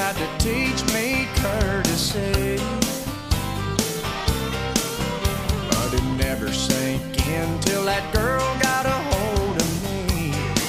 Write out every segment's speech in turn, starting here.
tried to teach me courtesy, but it never sank in till that girl got a hold of me.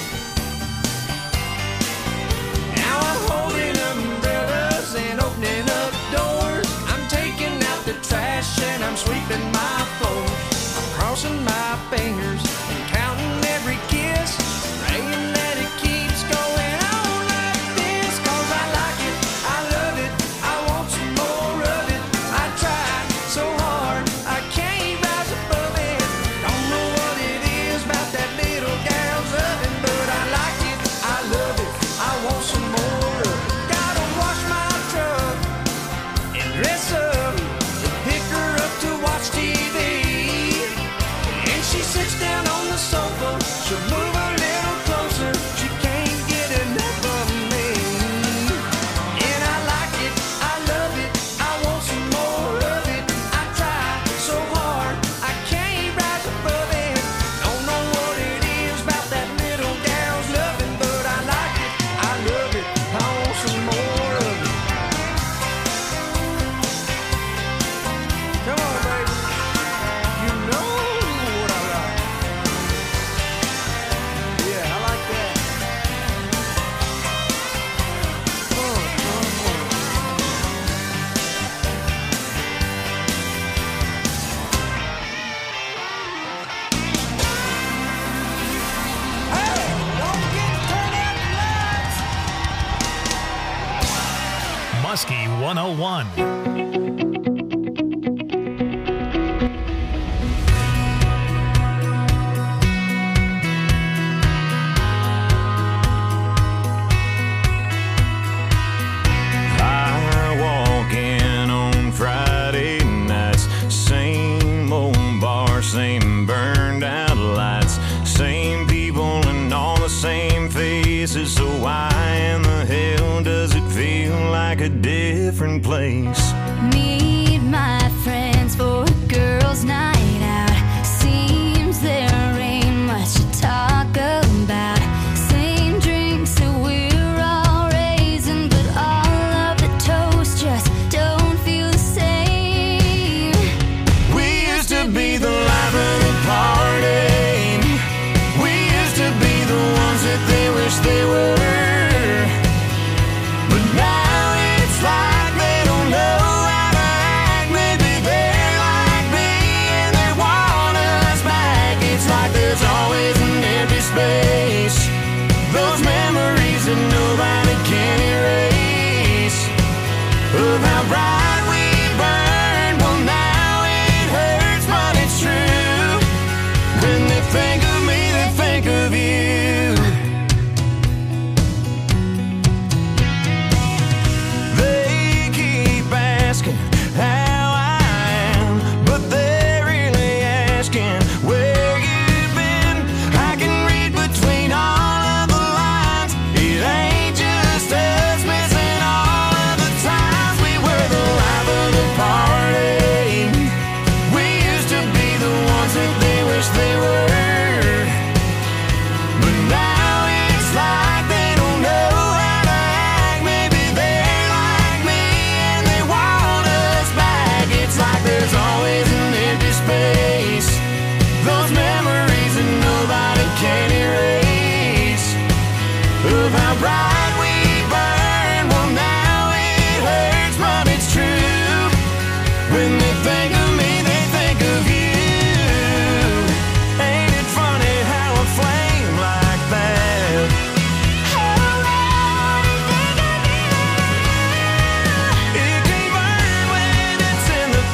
Now I'm holding umbrellas and opening up doors. I'm taking out the trash and I'm sweeping my floors. I'm crossing my fingers and counting every kiss, praying that it keeps going on like this. 'Cause I like it, I love it, I want some more of it. I try so hard, I can't rise above it. Don't know what it is about that little gal's loving, but I like it, I love it, I want some more of it. Gotta wash my truck and dress up to pick her up to watch TV. And she sits down on the sofa, she'll move a little closer, she can't get enough of me. And I like it, I love it, I want some more of it. I try so hard, I can't rise above it. Don't know what it is about that little gal's loving, but I like it, I love it, I want some more of it. Come on, baby, you know what I like. Yeah, I like that. Hey, don't forget to turn out the lights. Muskie 101. I walk in on Friday nights, same old bar, same burned out lights, same people and all the same faces. So why in the hell does it feel like a different place? Meet my friends for a girls' night out. Seems there ain't much to talk about. Same drinks that we're all raising, but all of the toast just don't feel the same. We used to be the life of the party. We used to be the ones that they wish they were. But now it's like they don't know how to act. Maybe they're like me and they want us back. It's like there's always an empty space. Those memories that nobody can erase. Of how bright we burned. Well, now it hurts, but it's true. When they think of me, they think of you. They keep asking how I am, but they're really asking where you've been. I can read between all of the lines. It ain't just us missing all of the times we were the life of the party. We used to be the ones that they wish they were. But now it's like they don't know how to act. Maybe they're like me and they want us back. It's like there's always an empty space. Those memories that nobody can erase. Of how bright we burned. Well, now it hurts, but it's true. When they think of me, they think of you. Ain't it funny how a flame like that it can burn when it's in the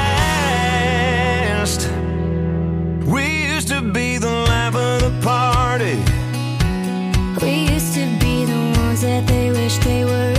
past? We used to be the life of the party. We used to be the ones that they wish they were.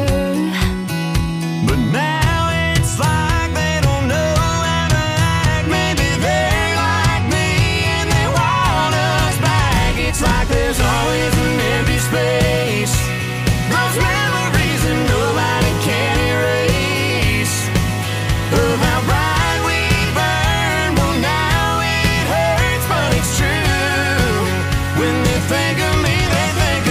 But now it's like they don't know how to act. Maybe they're like me and they want us back. It's like there's always an empty space. Those memories that nobody can erase. Of how bright we burned. Well, now it hurts, but it's true. When they think of me, they think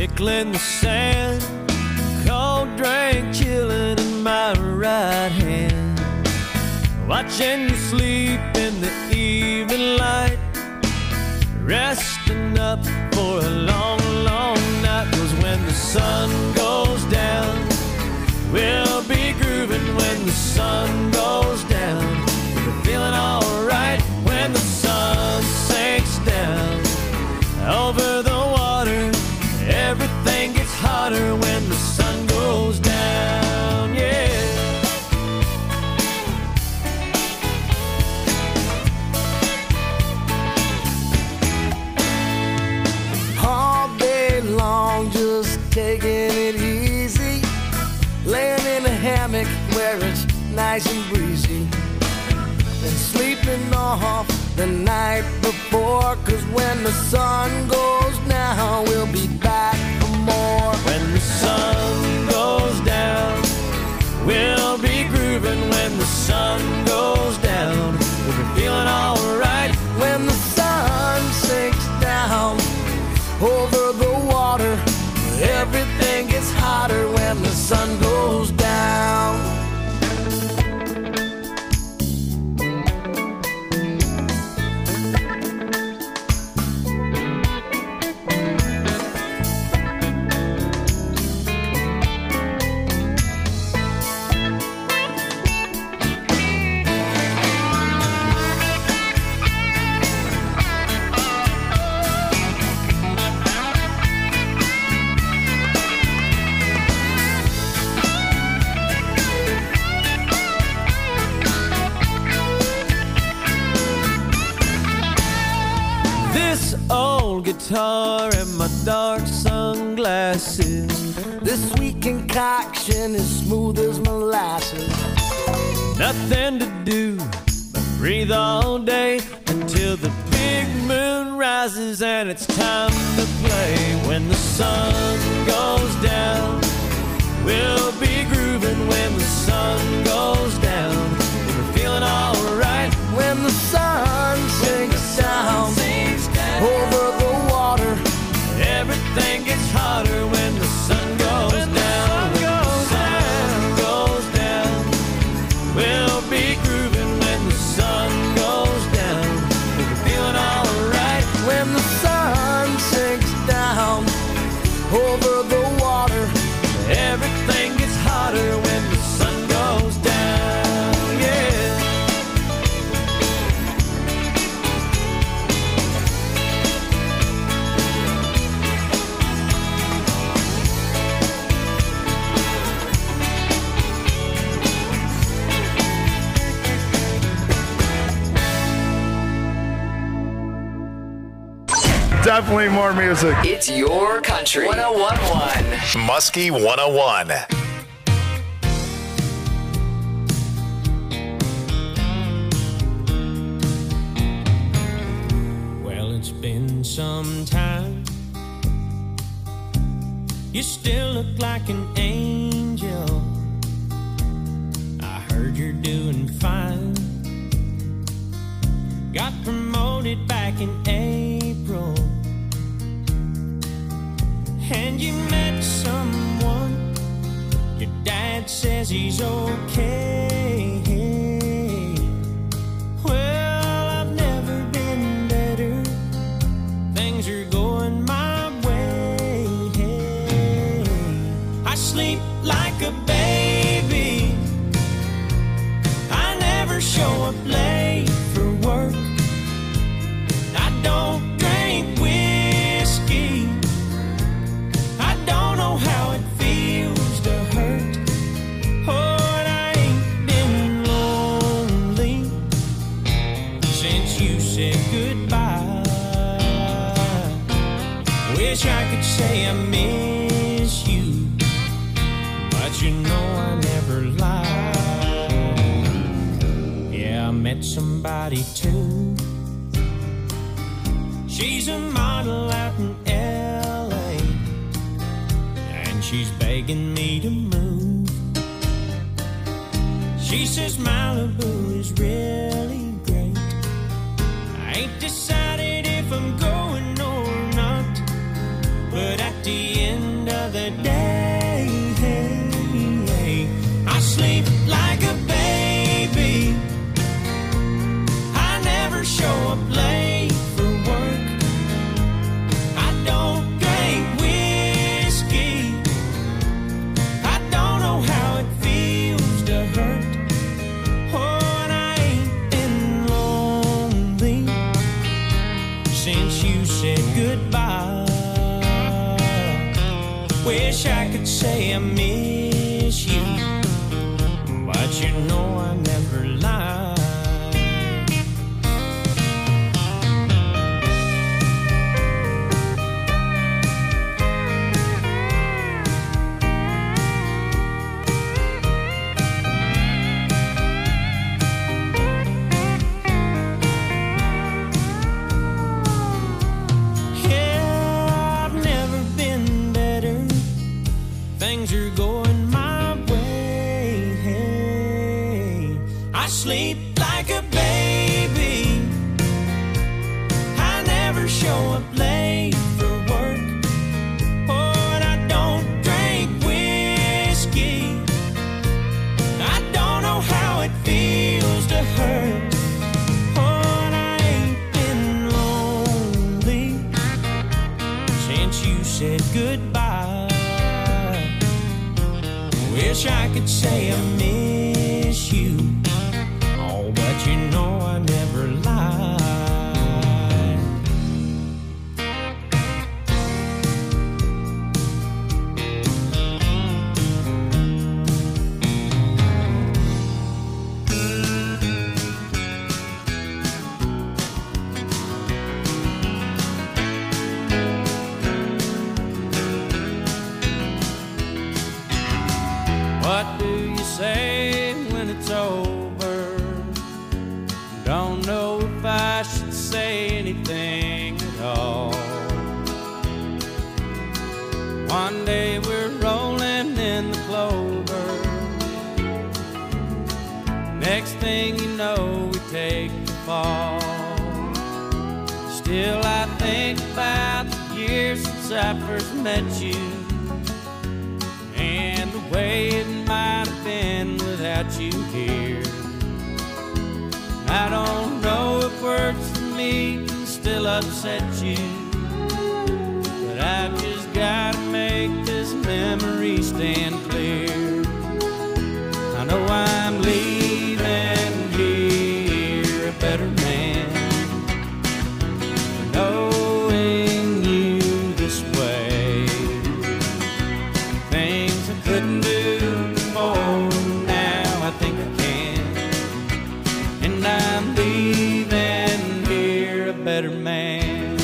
tickling the sand, cold drink chilling in my right hand, watching you sleep in the evening light, resting up for a long, long night. 'Cause when the sun goes down, we'll be grooving when the sun goes down. We're feeling alright when the sun sinks down over the water. Everything gets hotter when the sun goes down, yeah. All day long, just taking it easy, laying in a hammock where it's nice and breezy, and sleeping off the night before. 'Cause when the sun goes down, we'll be back for more. When the sun goes down, we'll be grooving when the sun goes down. We'll be feeling alright When the sun sinks down over the water, everything gets hotter when the sun goes down. old guitar and my dark sunglasses. This sweet concoction is smooth as molasses. Nothing to do but breathe all day until the big moon rises and it's time to play. When the sun goes down, we'll be grooving when the sun goes down. We're feeling alright when the sun sinks down over the water. Everything gets hotter when the sun goes down. When the sun goes down, we'll be grooving when the sun goes down. We're feeling alright when the sun sinks down over the water. Everything gets hotter when the sun goes down, yeah. Definitely more music. It's your country. 101.1. Muskie 101. Well, it's been some time. You still look like an angel. I heard you're doing fine. Got promoted back in April. And you met someone. Your dad says he's okay. Well, I've never been better. Things are going my way. I sleep like a baby. I never show up late for work. I don't drink whiskey. I don't know how it feels to hurt. Oh, and I ain't been lonely since you said goodbye. Wish I could say I miss you, but you know I never lie. Yeah, I met somebody too. She's a model out in L.A. and she's begging me to move. She says Malibu is really great. I ain't decided if I'm going or not, but at the end say I miss you, but you know I never lie. Things are going my way. I sleep like a baby. I never show up late for work. Oh, and I don't drink whiskey. I don't know how it feels to hurt. Oh, and I ain't been lonely since you said goodbye. Wish I could say I miss you, oh, but you know I never lie. What do you say when it's over? Don't know if I should say anything at all. One day we're rolling in the clover. Next thing you know, we take the fall. Still I think about the years since I first met you, and the way it might have been without you here. I don't know if words for me can still upset you, but I've just gotta make this memory stand clear. I know I'm leaving here a better man, knowing you this way. Things I couldn't do before, now I think I can. And I'm leaving here a better man.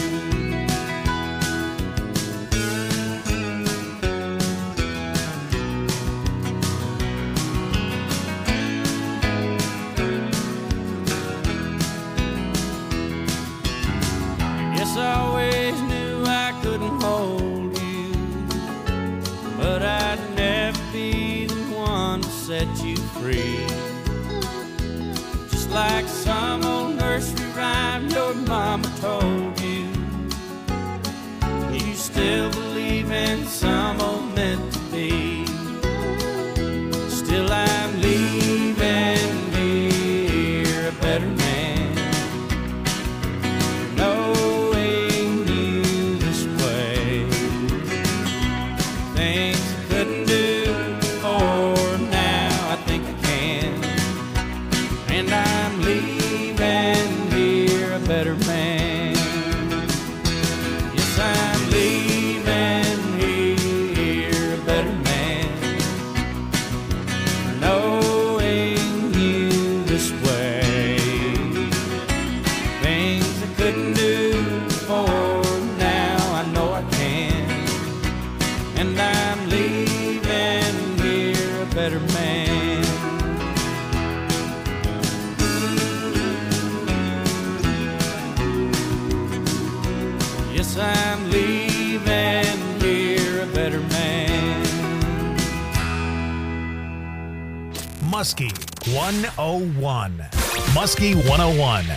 Guess I always knew I couldn't hold you, but I'd never be the one to set you free. Just like some old nursery rhyme your mama told you, you still believe in some old meant to be. Still I'm leaving here a better man, knowing you this way. Things I couldn't do before, now I think I can. And I'm leaving here a better man. Yes, I'm leaving here a better man, knowing you this way. Things I couldn't do before, now I know I can. And I'm leaving here a better man. Yes, I'm leaving here a better man. Muskie 101. Muskie 101.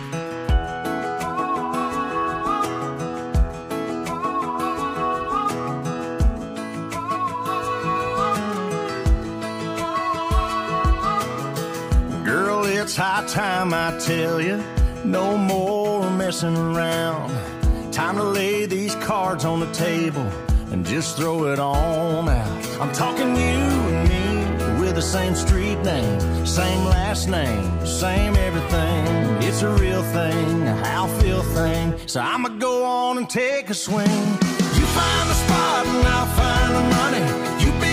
Girl, it's high time I tell you, no more messing around. Time to lay these cards on the table and just throw it on out. I'm talking you and me with the same street name, same last name, same everything. It's a real thing, a how feel thing. So I'ma go on and take a swing. You find the spot and I'll find the money. You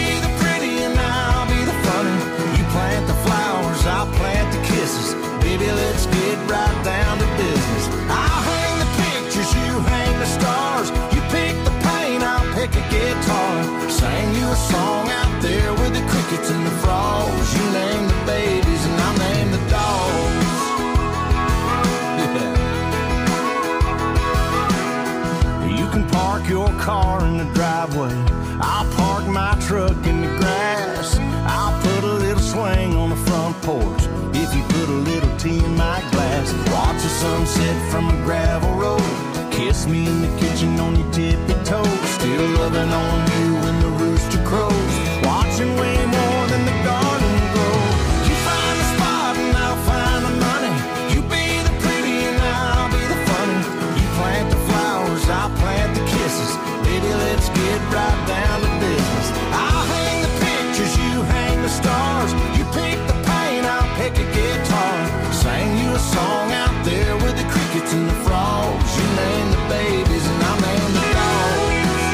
car in the driveway. I'll park my truck in the grass. I'll put a little swing on the front porch if you put a little tea in my glass. Watch the sunset from a gravel road. Kiss me in the kitchen on your tippy toes. Still loving on you when the rooster crows. Watching way more than the garden grow. You find the spot and I'll find the money. You be the pretty and I'll be the funny. You plant the flowers, I'll plant the kisses. Baby, let's get right down to business. I'll hang the pictures, you hang the stars. You pick the paint, I'll pick a guitar. Sing you a song out there with the crickets and the frogs. You name the babies and I'll name the dogs.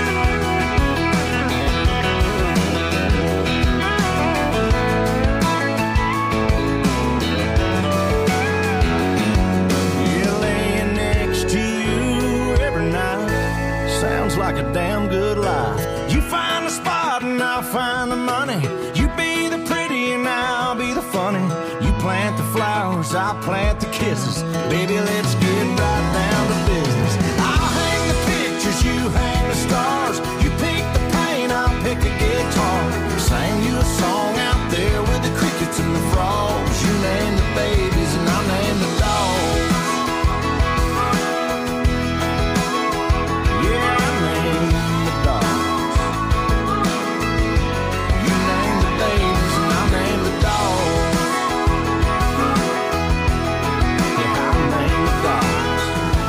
Yeah, laying next to you every night sounds like a damn good life. You find the spot and I'll find the money. You be the pretty and I'll be the funny. You plant the flowers, I'll plant the kisses. Baby, let's get right down to business. I'll hang the pictures, you hang the stars. You pick the paint, I'll pick a guitar. Sing you a song out there with the crickets and the frogs. You name the babies and I'll name the dogs. Yeah, I name the dogs. You name the babies and I'll name the dogs. Yeah, I'll name the dogs.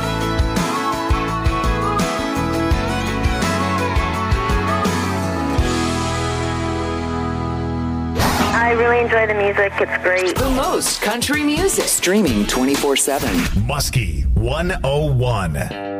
I really enjoy the music. It's great. The most country music. Streaming 24/7. Muskie 101.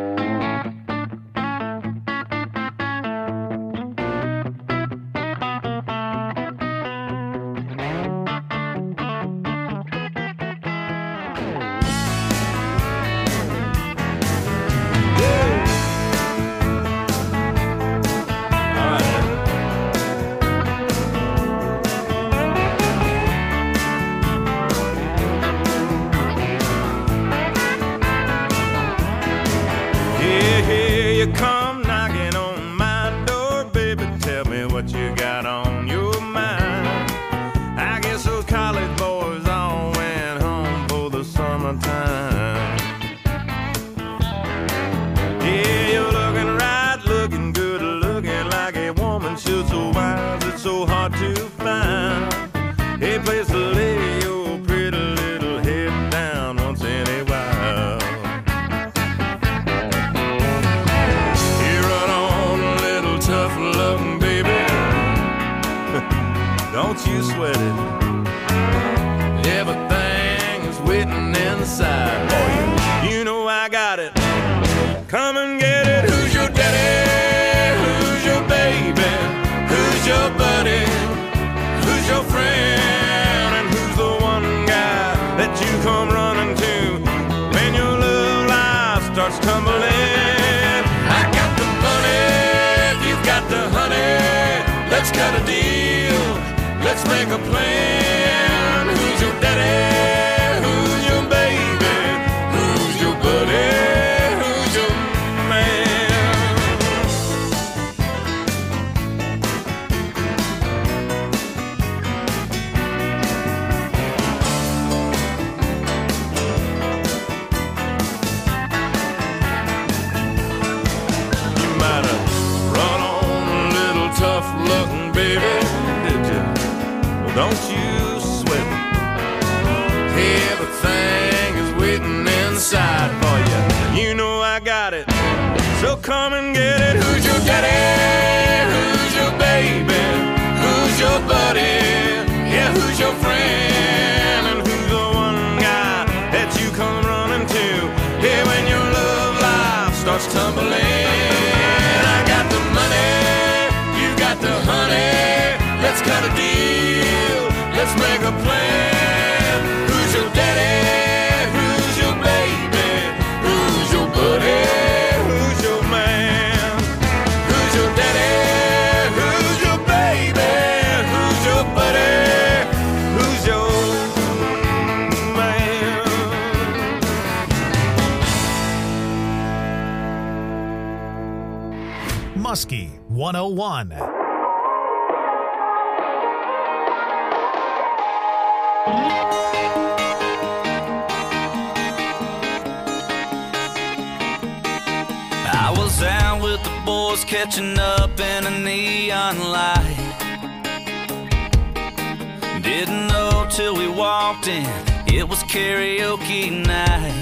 Yeah, here you come knocking on my door, baby. Tell me what you got on your mind. I guess those college boys all went home for the summertime. Yeah, you're looking right, looking good, looking like a woman should. So wise, it's so hard to find a place to lay your pretty little head down once in a while. Tough loving, baby. Don't you sweat it. Everything is waiting inside for you. You know I got it. Come and get it. Who's your daddy? Who's your baby? Who's your buddy? Who's your friend? And who's the one guy that you come running to when your love life starts tumbling? I got the money. Got the honey, let's cut a deal, let's make a plan. Who's your daddy? Who's your baby? Who's your buddy? Who's your man? You might have run on tough looking, baby, did you? Well, don't you sweat it. Everything is waiting inside for you. You know I got it. So come and get it. Who's your daddy? Who's your baby? Who's your buddy? Yeah, who's your friend? And who's the one guy that you come running to? Yeah, when your love life starts tumbling. I got the money. The honey, let's cut a deal, let's make a plan. Who's your daddy? Who's your baby? Who's your buddy? Who's your man? Who's your daddy? Who's your baby? Who's your buddy? Who's your man? Muskie 101. I was out with the boys catching up in a neon light. Didn't know till we walked in, it was karaoke night.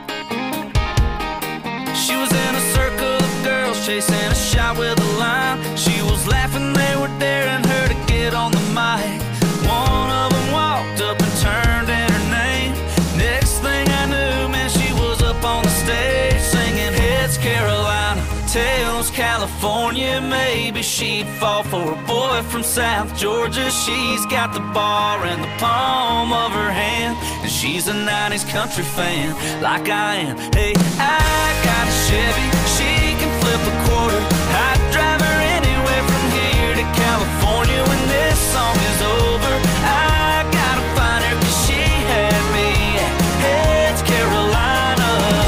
She was in a circle of girls chasing a shot with a line. She was laughing, they were daring her to get on the mic. One of them walked up and turned in her name. Next thing I knew, man, she was up on the stage singing Heads Carolina, Tails California. Maybe she'd fall for a boy from South Georgia. She's got the bar in the palm of her hand, and she's a 90s country fan like I am. Hey, I got a Chevy, she can flip a quarter. I'd drive her anywhere from here to California. When this song is over, I gotta find her, 'cause she had me at Heads Carolina.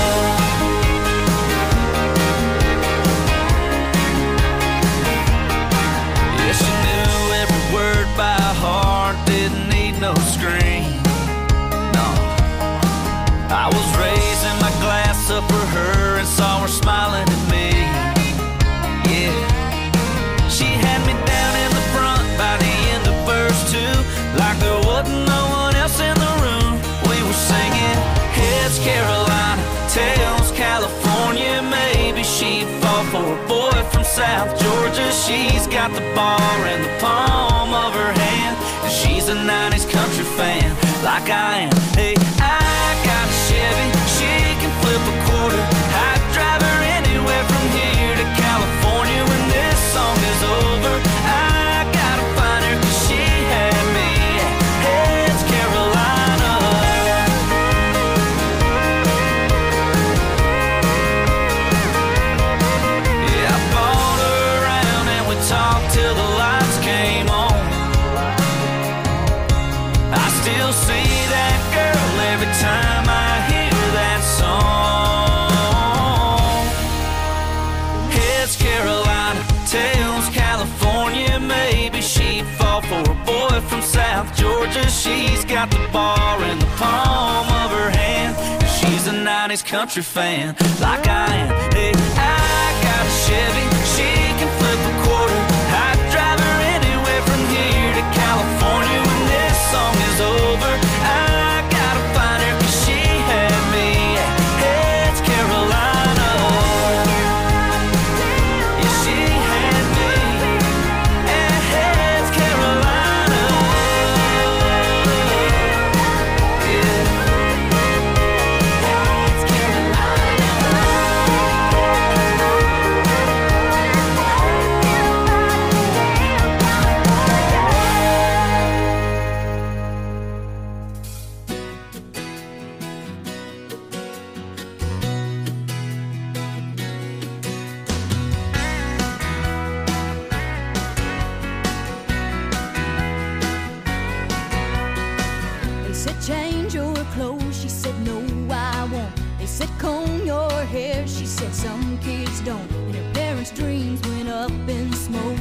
Yeah, she knew every word by heart, didn't need no screen. No, I was raising my glass up for her and saw her smiling at me. Yeah, she had me down in the front by the end of verse 2, like there wasn't no one else in the room. We were singing Heads Carolina, Tails California. Maybe she'd fall for a boy from South Georgia. She's got the bar in the palm of her hand, and she's a 90s country fan like I am. Hey, I got a Chevy, she can flip a quarter. I'd drive her anywhere from here to California. When this song is over, I gotta find her, 'cause she had me at Heads Carolina. Yeah, I bought her around and we talked till the lights came on. I still see that girl every time I hear that song. Heads Carolina, Tails California. Maybe she'd fall for a boy from South Georgia. She's got the bar in the palm of her hand, and she's a 90s country fan like I am. Hey, I got a Chevy, she can flip a quarter. I'd drive her anywhere from here to California. When this song is over, I gotta find her, 'cause she had me at Heads Carolina. Yeah, she had me at Heads Carolina. Yeah. Heads Carolina. They said change your clothes, she said no I won't. They said comb your hair, she said some kids don't. And her parents' dreams went up in smoke.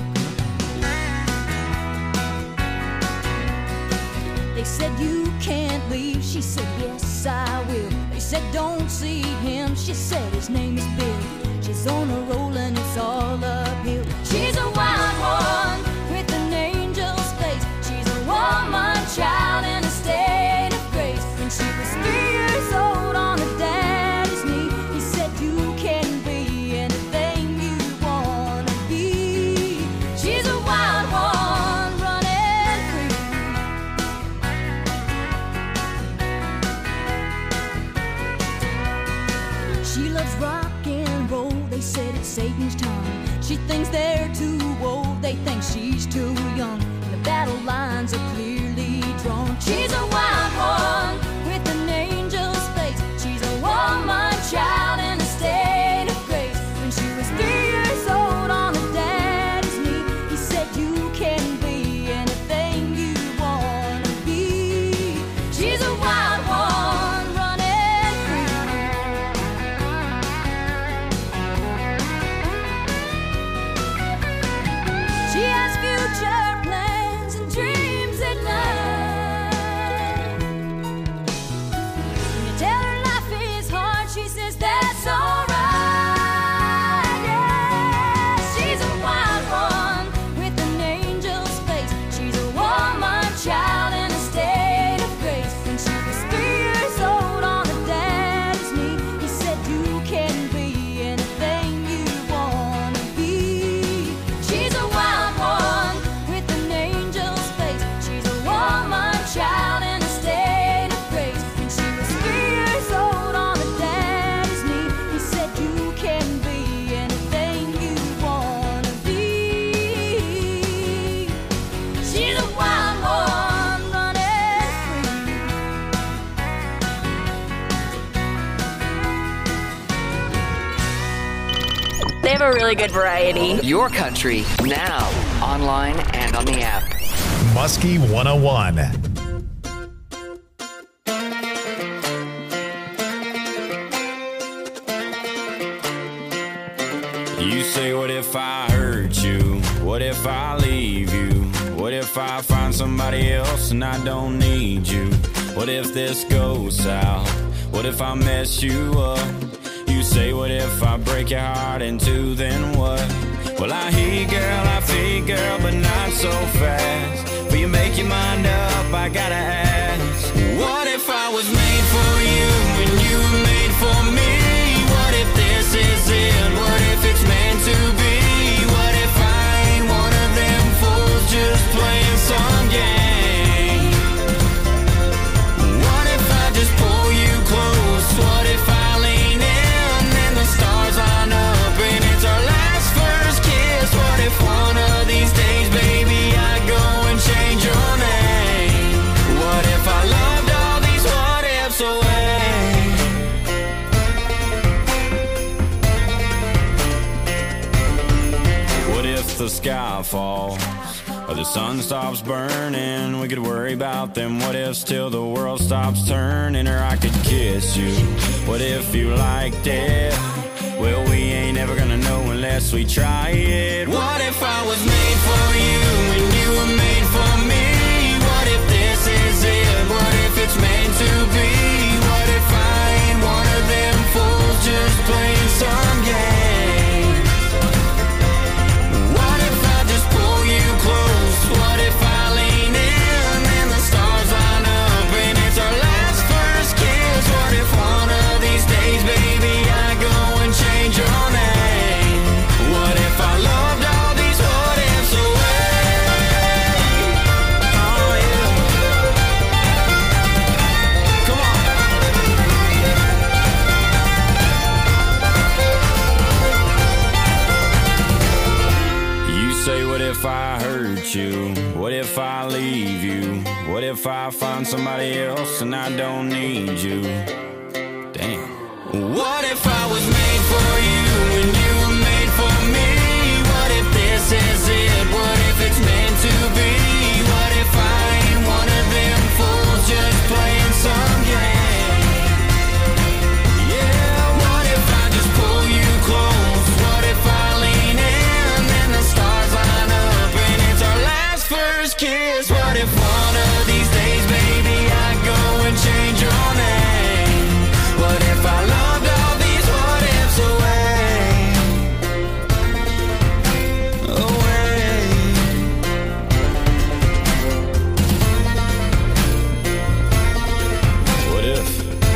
They said you can't leave, she said yes I will. They said don't see him, she said his name is Bill. She's on a roll and it's all uphill. She's a wild one with an angel's face. She's a woman child in a state of grace. When she was 3 years old on her daddy's knee, he said you can be anything you wanna be. She's a wild one running free. She loves rock and roll, they said it's Satan's tongue. She thinks they're too old, they think she's too young. And the battle lines are clearly drawn. She's a wild one with an angel's face. She's a woman child in a state of grace. When she was 3 years old on her daddy's knee, he said you can be anything you wanna be. She's a wild one running free. a really good variety. Your country, now, online and on the app. Muskie 101. You say, what if I hurt you? What if I leave you? What if I find somebody else and I don't need you? What if this goes south? What if I mess you up? You say, what if I break your heart in two, then what? Well, I hear you, girl, I feel you, girl, but not so fast. Will you make your mind up? I gotta ask. What if I was made for you and you were made for me? What if this is it? What if it's meant to be? What if I ain't one of them fools just playing some game? What if I just pull you close? What if I lean in and the stars line up and it's our last first kiss? What if one of these days, baby, I go and change your name? What if I loved all these what ifs away? What if the sky falls or the sun stops burning? We could worry about them what ifs till the world stops turning. Or I could kiss you. What if you liked it? Well, we ain't ever gonna know unless we try it. What if I was made for you and you were made for me? What if this is it? What if it's meant to be? What if I ain't one of them fools just playing some game? What if I just pull you close? What if I lean in and the stars line up and it's our last first kiss? What if one of these days, baby, I go and change your name? What if I loved all these what ifs away? Oh yeah. Come on. You say, what if I hurt you? What if I leave you? What if I find somebody else and I don't need you? Damn. What if I was made for you and you were made for me? What if this is it? What if it's meant to be? What if I ain't one of them fools just playing some game? Yeah, what if I just pull you close? What if I lean in and the stars line up and it's our last first kiss? What if one of these days, baby, I go and change your name? What if I loved all these what ifs away? Away. What if?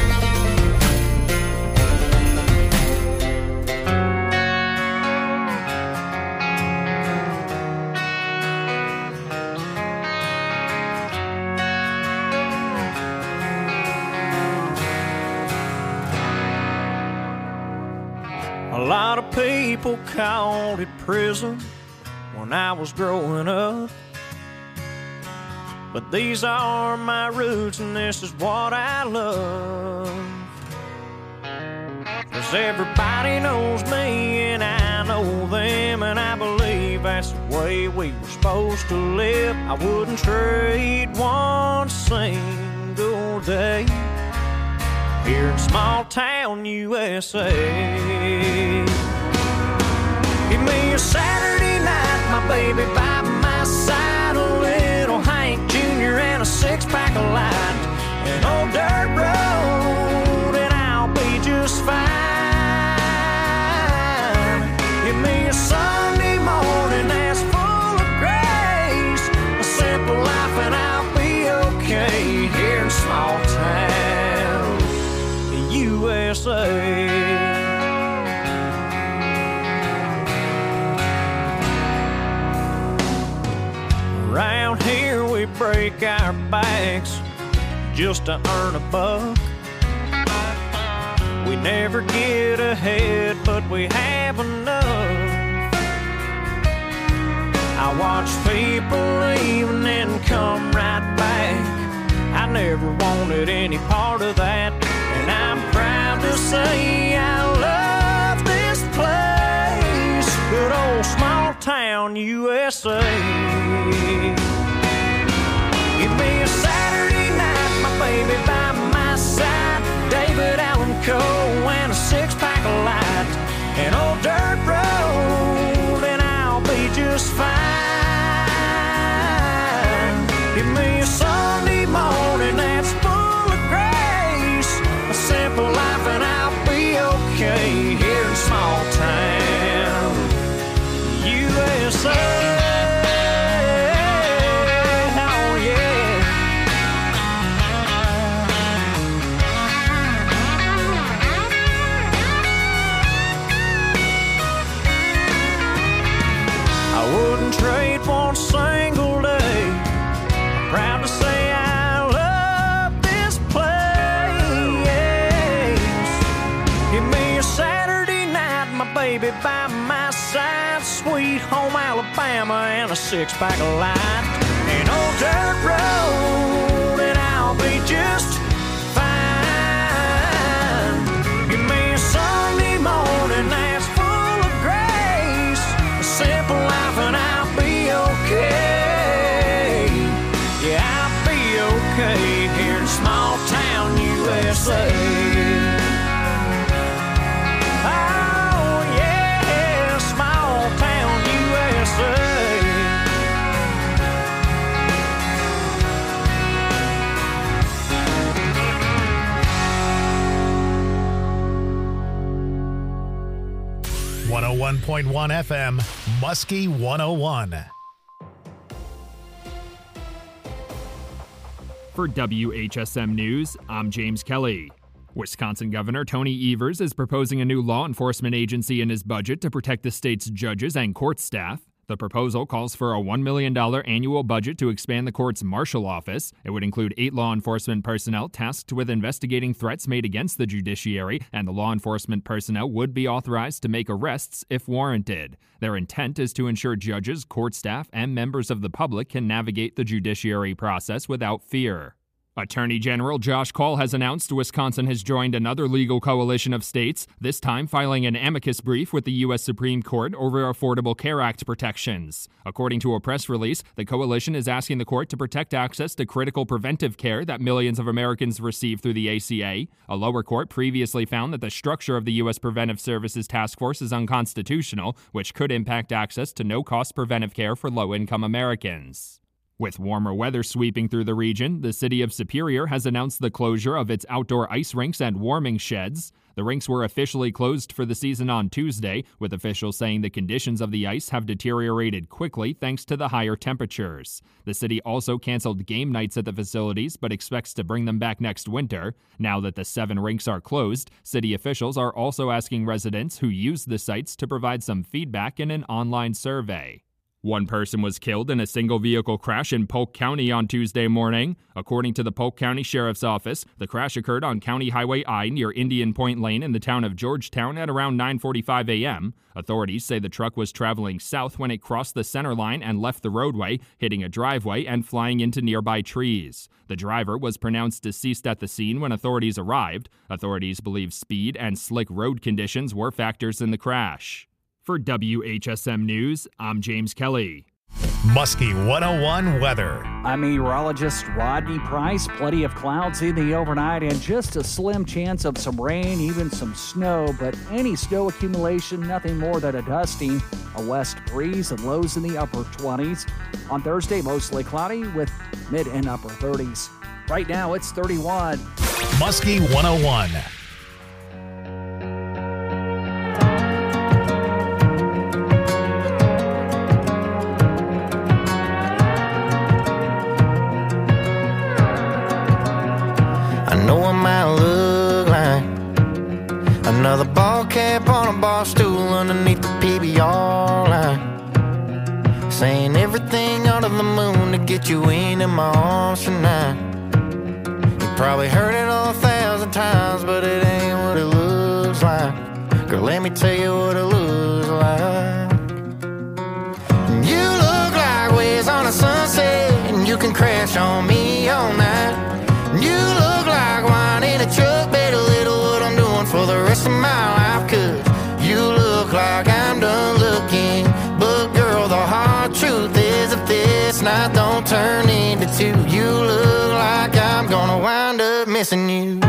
A lot of people called it prison when I was growing up. But these are my roots and this is what I love. 'Cause everybody knows me and I know them, and I believe that's the way we were supposed to live. I wouldn't trade one single day here in small town USA. Give me a Saturday night, my baby by my side, a little Hank Jr. and a six-pack of light, an old dirt road, and I'll be just fine. Give me a Sunday morning that's full of grace, a simple life, and I'll be okay here in small town USA. Around here we break our backs just to earn a buck. We never get ahead, but we have enough. I watch people leave and then come right back. I never wanted any part of that, and I'm proud to say I love this place town, USA. Give me a Saturday night, my baby by my side, David Allan Coe and a six-pack of light, an old dirt road, and I'll be just fine. Give me a Sunday morning that's full of grace, a simple life, and I'll be okay here in small town USA. Trade one single day. Proud to say I love this place. Give me a Saturday night, my baby by my side, sweet home Alabama and a six-pack of light, an old dirt road, and I'll be just fine. Give me a Sunday morning that's full of grace, a simple life, and I'll be okay. Yeah, I'll be okay here in small town USA. Oh yeah, small town USA. .1 FM, Muskie 101. For WHSM News, I'm James Kelly. Wisconsin Governor Tony Evers is proposing a new law enforcement agency in his budget to protect the state's judges and court staff. The proposal calls for a $1 million annual budget to expand the court's marshal office. It would include 8 law enforcement personnel tasked with investigating threats made against the judiciary, and the law enforcement personnel would be authorized to make arrests if warranted. Their intent is to ensure judges, court staff, and members of the public can navigate the judiciary process without fear. Attorney General Josh Kaul has announced Wisconsin has joined another legal coalition of states, this time filing an amicus brief with the U.S. Supreme Court over Affordable Care Act protections. According to a press release, the coalition is asking the court to protect access to critical preventive care that millions of Americans receive through the ACA. A lower court previously found that the structure of the U.S. Preventive Services Task Force is unconstitutional, which could impact access to no-cost preventive care for low-income Americans. With warmer weather sweeping through the region, the city of Superior has announced the closure of its outdoor ice rinks and warming sheds. The rinks were officially closed for the season on Tuesday, with officials saying the conditions of the ice have deteriorated quickly thanks to the higher temperatures. The city also canceled game nights at the facilities, but expects to bring them back next winter. Now that the 7 rinks are closed, city officials are also asking residents who use the sites to provide some feedback in an online survey. One person was killed in a single-vehicle crash in Polk County on Tuesday morning. According to the Polk County Sheriff's Office, the crash occurred on County Highway I near Indian Point Lane in the town of Georgetown at around 9:45 a.m. Authorities say the truck was traveling south when it crossed the center line and left the roadway, hitting a driveway and flying into nearby trees. The driver was pronounced deceased at the scene when authorities arrived. Authorities believe speed and slick road conditions were factors in the crash. For WHSM News, I'm James Kelly. Muskie 101 weather. I'm meteorologist Rodney Price. Plenty of clouds in the overnight and just a slim chance of some rain, even some snow, but any snow accumulation, nothing more than a dusting. A west breeze and lows in the upper 20s. On Thursday, mostly cloudy with mid and upper 30s. Right now, it's 31. Muskie 101. Another ball cap on a bar stool underneath the PBR line, saying everything under the moon to get you into my arms tonight. You probably heard it 1,000 times, but it ain't what it looks like. Girl, let me tell you what it looks like. You look like waves on a sunset, and you can crash on me all night. You look like wine in a truck, better little what I'm doing for the rest of my life. Cause you look like I'm done looking, but girl, the heart into two. You look like I'm gonna wind up missing you.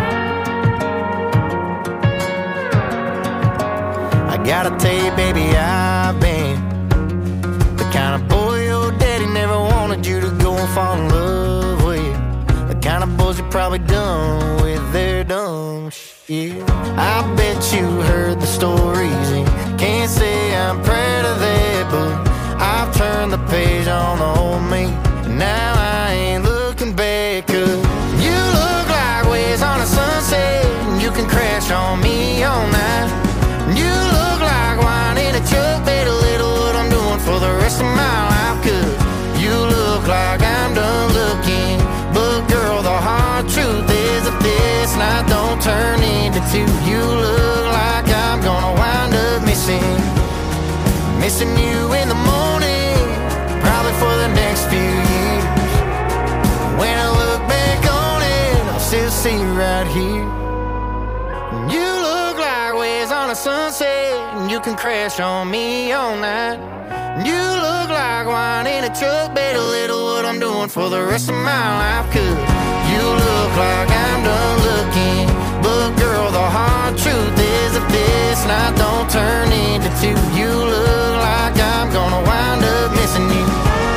I gotta tell you, baby, I've been the kind of boy your daddy never wanted you to go and fall in love with. The kind of boys you probably done with their dumb shit. I bet you heard the stories and can't say I'm proud of that, but I've turned the page on the old me, and now I ain't looking back. 'Cause you look like waves on a sunset, and you can crash on me all night. You look like wine in a jug, better little what I'm doing for the rest of my life. 'Cause you look like I'm done looking, but girl, the hard truth is if this night don't turn into two, you look like I'm gonna wind up missing you in the morning, probably for the next few years. When I look back on it, I'll still see you right here. You look like waves on a sunset, and you can crash on me all night. You look like wine in a truck, better little what I'm doing for the rest of my life. 'Cause you look like I'm done looking, but girl, the hard truth is if this night don't turn into two, you look like I'm gonna wind up missing you.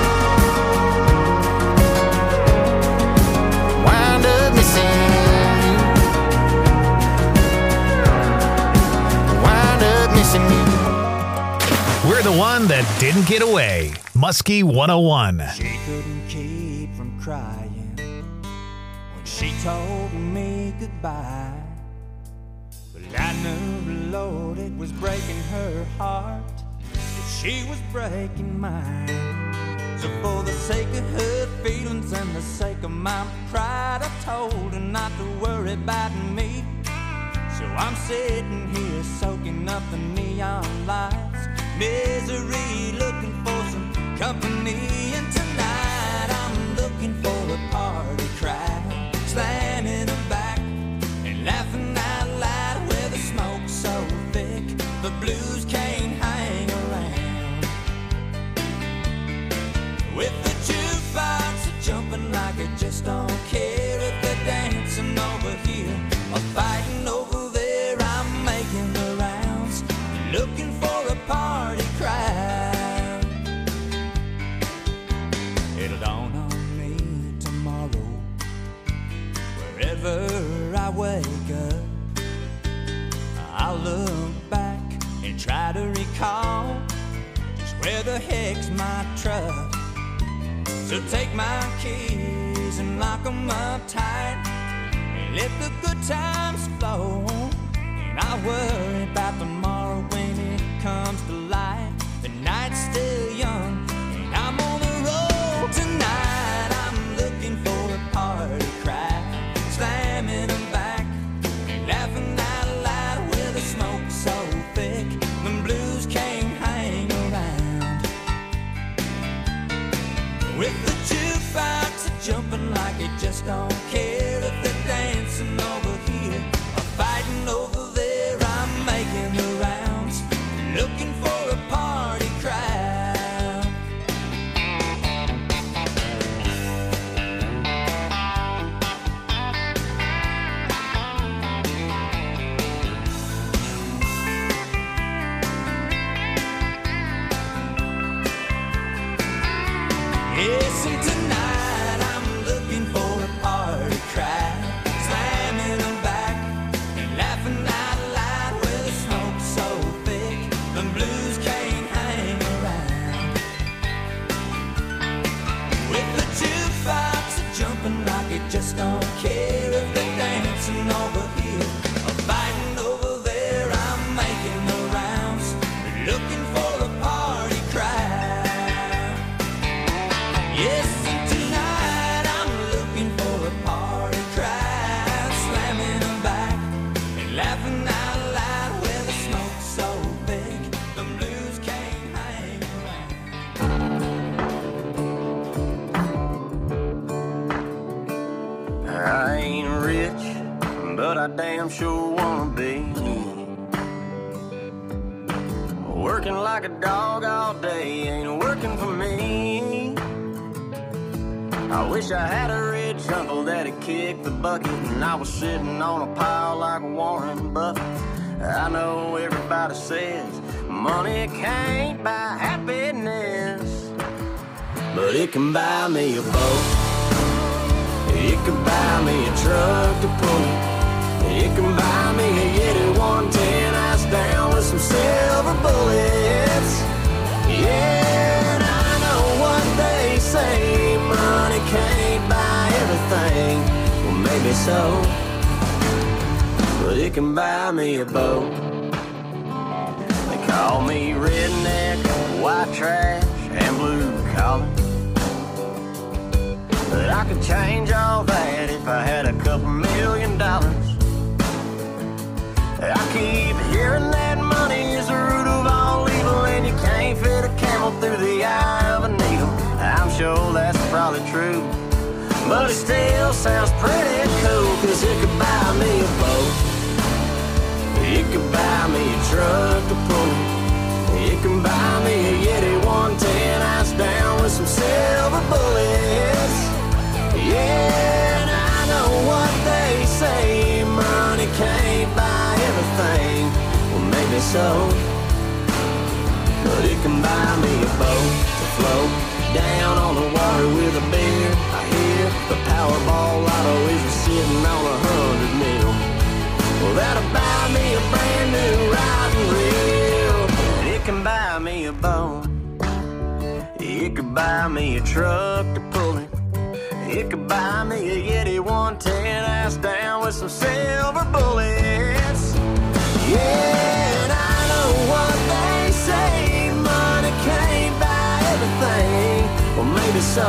Wind up missing you. Wind up missing you. We're the one that didn't get away. Muskie 101. She couldn't keep from crying when she told me goodbye. But I knew, Lord, it was breaking her heart, that she was breaking mine. So for the sake of her feelings and the sake of my pride, I told her not to worry about me. So I'm sitting here soaking up the neon lights, misery, looking for some company. And tonight I'm looking for a party crowd, slamming them back and laughing out loud, where the smoke's so thick the blues can't hang around. With the jukebox jumping like it just don't care, if they're dancing over here or fighting over there, I'm making the rounds, looking for a party crowd. It'll dawn on me tomorrow, wherever I wake up, I'll look back and try to recall just where the heck's my truck. So take my keys and lock 'em up tight, and let the good times flow. And I'll worry about tomorrow when it comes to light. The night's still young and I'm on the road. Tonight I'm looking for a party crowd, slamming them back and laughing out loud, where the smoke's so thick the blues can't hang around. With the jukebox jumping like it just don't care, if they're dancing over here or fighting over there, I'm making the rounds, looking for a party crowd. Yes, and tonight I'm looking for a party crowd, slamming them back and laughing out loud, where the smoke's so thick the blues can't hang around. With the jukebox jumping like it just don't care, if they're dancing over here or fighting over there, I'm making the rounds, looking for a party crowd. Yes, and tonight I'm looking for a party crowd, slamming them back and laughing out loud, where the smoke's so thick the blues can't hang around. I ain't rich, but I damn sure wanna be. Working like a dog all day ain't working for me. I wish I had a rich uncle that'd kick the bucket and I was sitting on a pile like Warren Buffett. I know everybody says money can't buy happiness, but it can buy me a boat. It can buy me a truck to pull it. It can buy me a Yeti 110 ice down with some silver bullets. Yeah, and I know what they say, money can't buy everything. Well, maybe so, but it can buy me a boat. They call me redneck, white trash, and blue collar, but I could change all that if I had a couple $1 million. I keep hearing that money is the root of all evil, and you can't fit a camel through the eye of a needle. I'm sure that's probably true, but it still sounds pretty cool, 'cause it could buy me a boat. It could buy me a truck to pull it. It can buy me a Yeti 110 ice down with some silver bullets. Yeah, and I know what they say, money can't buy everything. Well, maybe so, but it can buy me a boat to float down on the water with a beer. I hear the Powerball lotto is sitting on 100 mil. Well, that'll buy me a brand new riding reel. And it can buy me a boat. It could buy me a truck to pull it. It could buy me a Yeti 110 ice down with some silver bullets. Yeah, and I know what they say, money can't buy everything. Well, maybe so,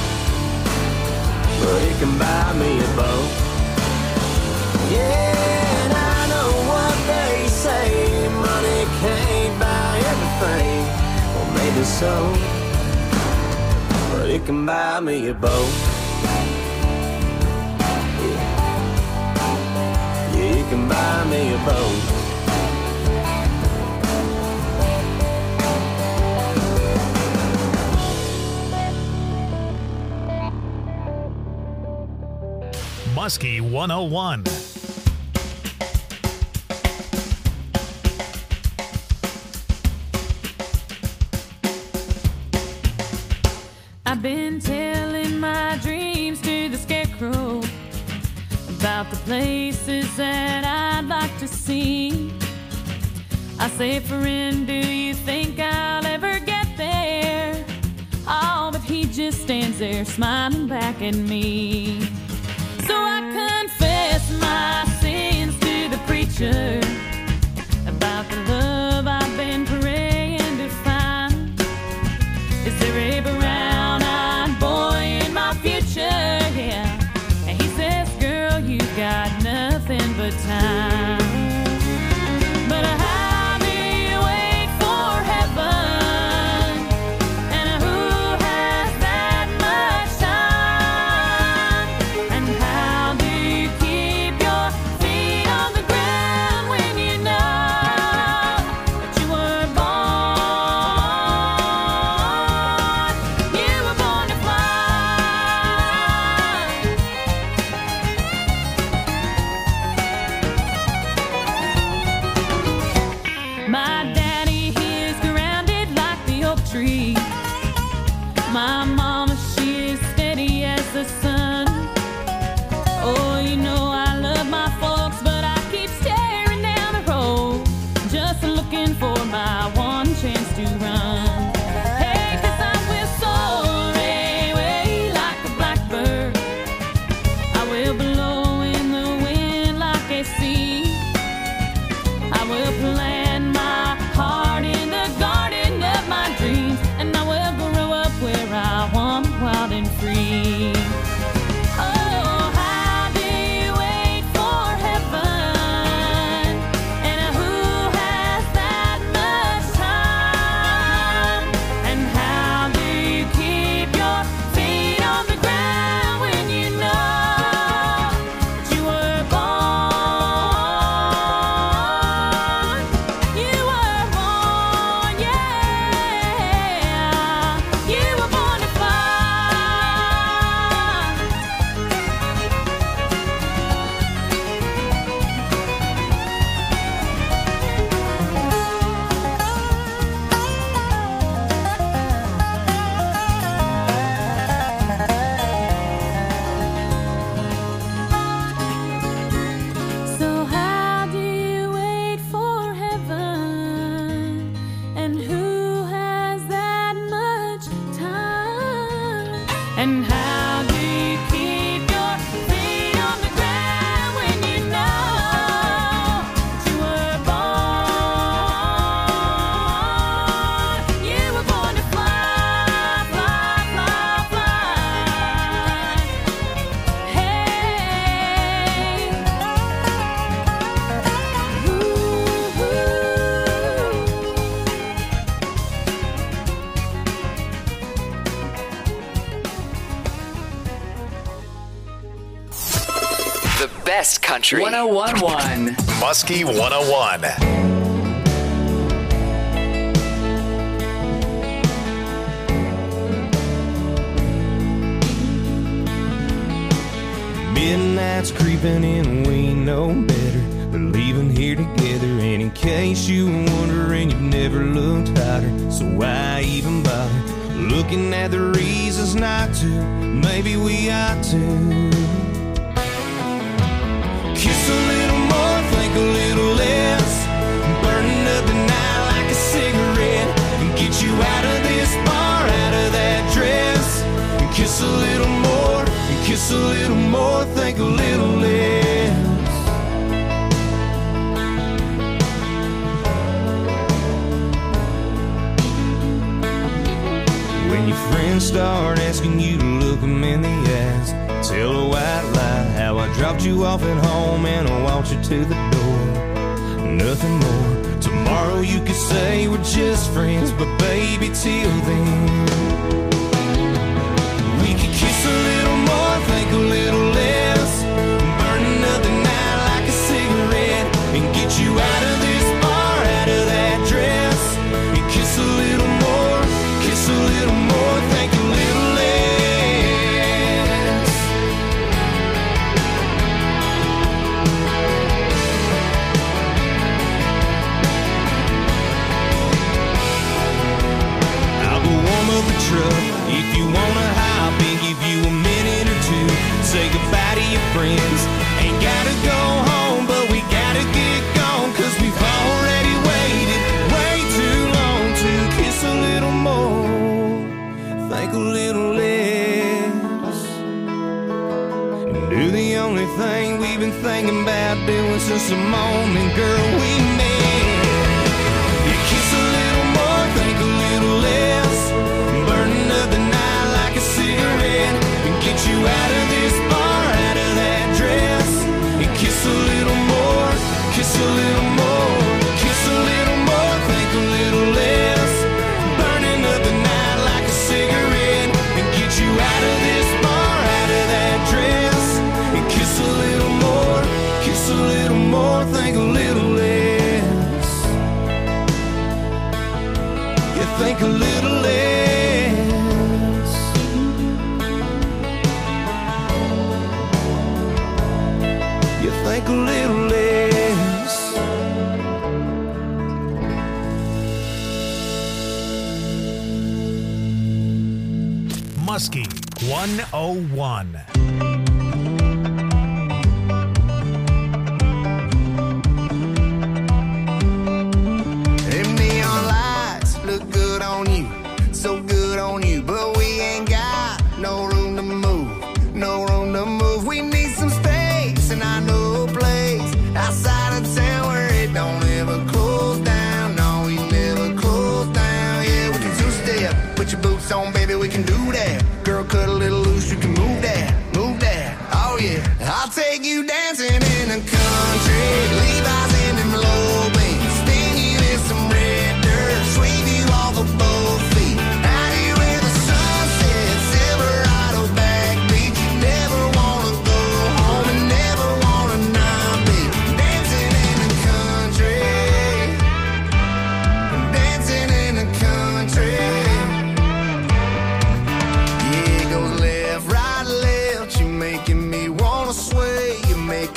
but it can buy me a boat. Yeah, and I know what they say, money can't buy everything. Well, maybe so, but it can buy me a boat. Yeah, it can buy me a boat. Muskie 101. I've been telling my dreams to the scarecrow about the places that I'd like to see. I say, friend, do you think I'll ever get there? Oh, but he just stands there smiling back at me. So I confess my sins to the preacher about the love I've been praying to find. Is there a brown-eyed boy in my future? Yeah. And he says, girl, you've got nothing but time. But how do you wait for heaven? And who has that much time? And how do you keep your feet on the ground when you know that you were born? You were born to fly. My daddy, he is grounded like the oak tree. My mama, she is steady as the sun. Oh, you know I love my folks, but I keep staring down the road, just looking for my one chance to run. Hey, 'cause I will soar away like a blackbird. I will blow in the wind like a sea. I will plant my heart in the garden of my dreams, and I will grow up where I want, wild and free. Oh, how do you wait for heaven? And who has that much time? And how do you keep your feet on the ground when you know The best country. 101.1. Muskie 101. Midnight's creeping in, we know better. We're leaving here together, and in case you were wondering, you've never looked hotter. So why even bother looking at the reasons not to? Maybe we ought to kiss a little more, think a little less, burning up the night like a cigarette, and get you out of this bar, out of that dress, and kiss a little more, and kiss a little more, think a little less. When your friends start asking you to look them in the eyes, tell a white lie how I dropped you off at home and I walked you to the door. Nothing more. Tomorrow you could say we're just friends, but baby, till then we could kiss a little more, think a little less, burning up the night like a cigarette, and get you out of this bar, out of that dress, and kiss a little more, kiss a little more, think a little less. I'll go warm up the truck if you wanna hop in, give you a minute or two, say goodbye to your friends. Ain't gotta go home, but we gotta get gone, 'cause we've already waited way too long to kiss a little more, think a little less, and do the only thing we've been thinking about doing since the moment, girl, we met. You kiss a little more, think a little less, burning up the night like a cigarette, and get you out of this bar, out of that dress, and kiss a little more, kiss a little more, kiss a little more, think a little less, burning up the night like a cigarette, and get you out of this bar, out of that dress, and kiss a little more, kiss a little more, think a little less. You think a little less. You think a little less. Muskie 101. Them neon lights look good on you, so good on you, but we ain't got no room to move, no room to move. We need some space, and I know a place outside of town where it don't ever close down. No, we never close down. Yeah, we can two-step, put your boots on, baby, we can do that. Girl, cut a little loose, you can move that, move that. Oh yeah, I'll take you dancing in the country, Levi's in them low beams, spin you in some red dirt, sweep you off of both feet, out here where the sun sets, Silverado backbeat. You never wanna go home and never wanna not be dancing in the country, dancing in the country. Yeah, it goes left, right, left. You're making me wanna sway. You're making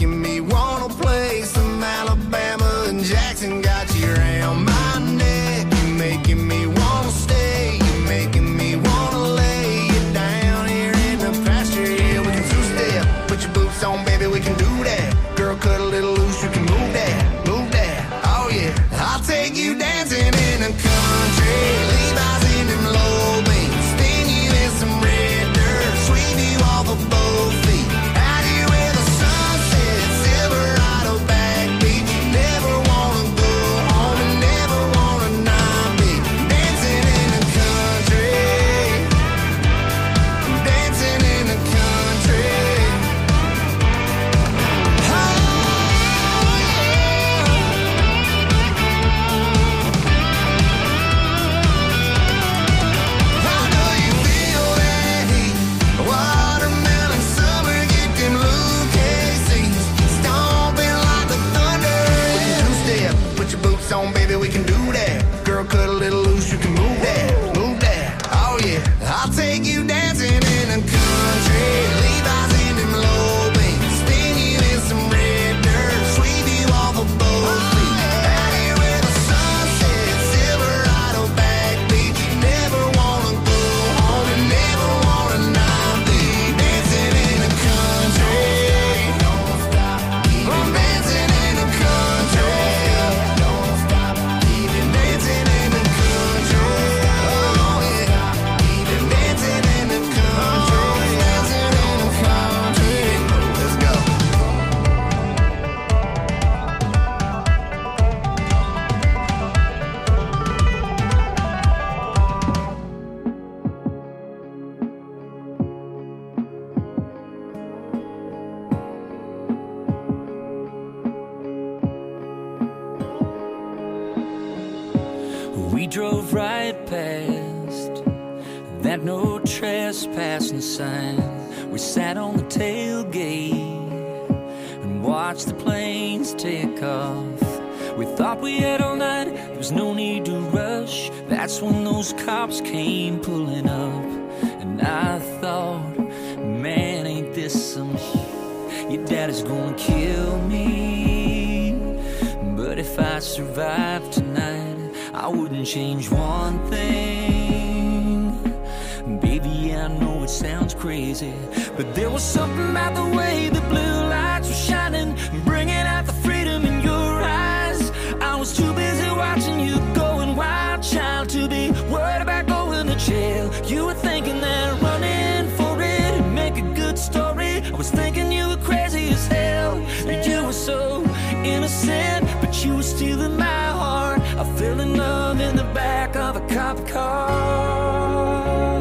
We drove right past that no trespassing sign. We sat on the tailgate and watched the planes take off. We thought we had all night, there was no need to rush. That's when those cops came pulling up. And I thought, man, ain't this some shit? Your daddy's gonna kill me. But if I survive tonight, I wouldn't change one thing. Baby, I know it sounds crazy, but there was something about the way the blue lights were shining, bringing out the freedom in your eyes. I was too busy watching you going wild, child, to be worried about going to jail. You were thinking that running for it would make a good story. I was thinking you were crazy as hell. You were so innocent, but you were stealing my heart. I fell in love in the back of a cop car.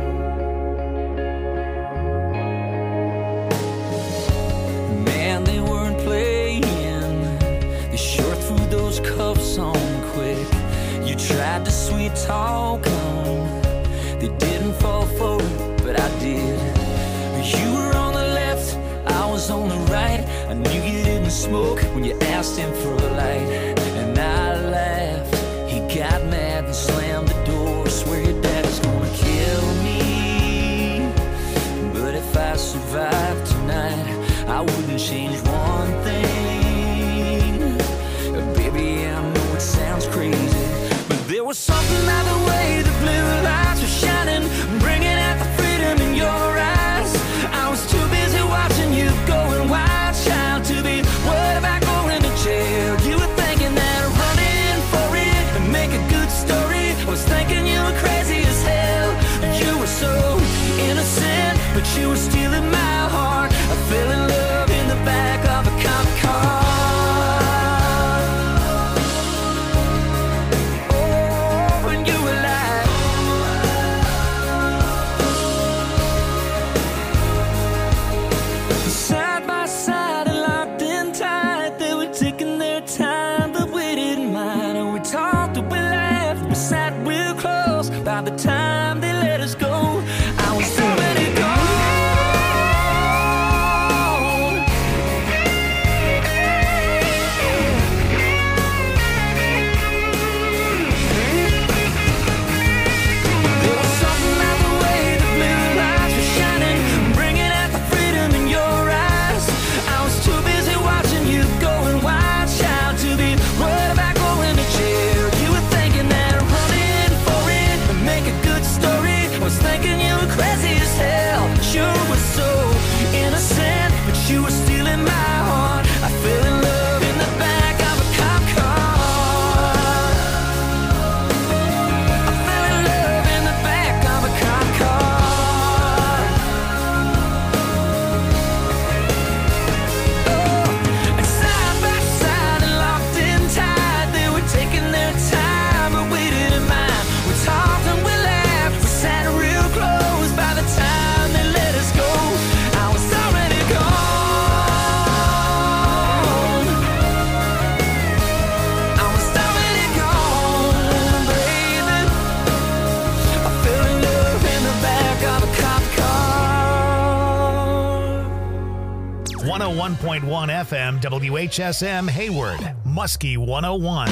Man, they weren't playing. They sure threw those cuffs on quick. You tried to sweet talk them. They didn't fall for it, but I did. You were on the left, I was on the right. I knew you didn't smoke when you asked him for a light. And I laughed. He got mad and slammed the door. Swear your daddy's gonna kill me. But if I survive tonight, I wouldn't change one thing. Baby, I know it sounds crazy, but there was something about the way the blue lights were shining, bringing out the freedom in your eyes. I was too busy watching you going wild, child, to be worried about going to jail. You were thinking that running for it would make a good story. I was thinking you were crazy as hell. You were so innocent, but you were stealing my heart. I fell in love in the back of a cop car. Oh, and you were like, side by side and locked in tight. They were taking their time, but we didn't mind. And we talked and we laughed, we sat real close. By the time they let us go, I was already gone. You were stealing my heart. I fell in love in the back of a cop car. I fell in love in the back of a cop car. Oh, and side by side and locked in tight. They were taking their time, but we didn't mind. We talked and we laughed. We sat real close. By the time they let us go, I was already gone. Oh, 101.1 FM, WHSM Hayward, Muskie 101.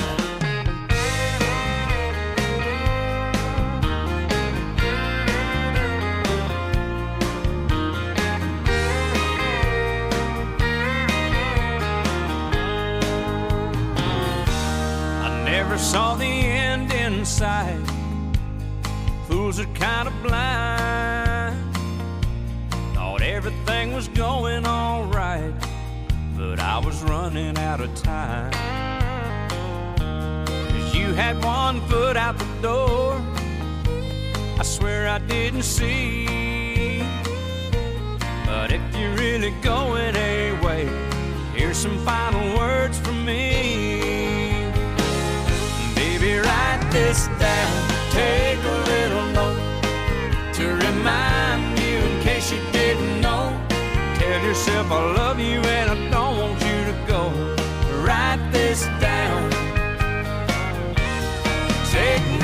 I never saw the end in sight. Fools are kind of blind. Thought everything was going all right, but I was running out of time. 'Cause you had one foot out the door, I swear I didn't see. But if you're really going away, here's some final words from me. Baby, write this down, take a little note to remind you in case you didn't know. Tell yourself I love you and I don't want you to go. Write this down. Take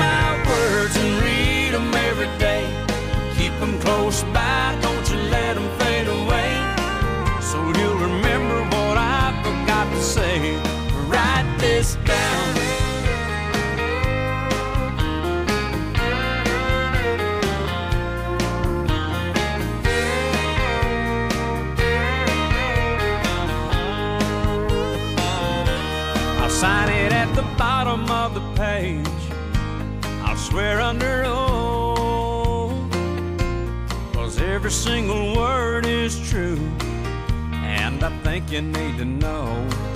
sign it at the bottom of the page. I'll swear under oath, 'cause every single word is true, and I think you need to know.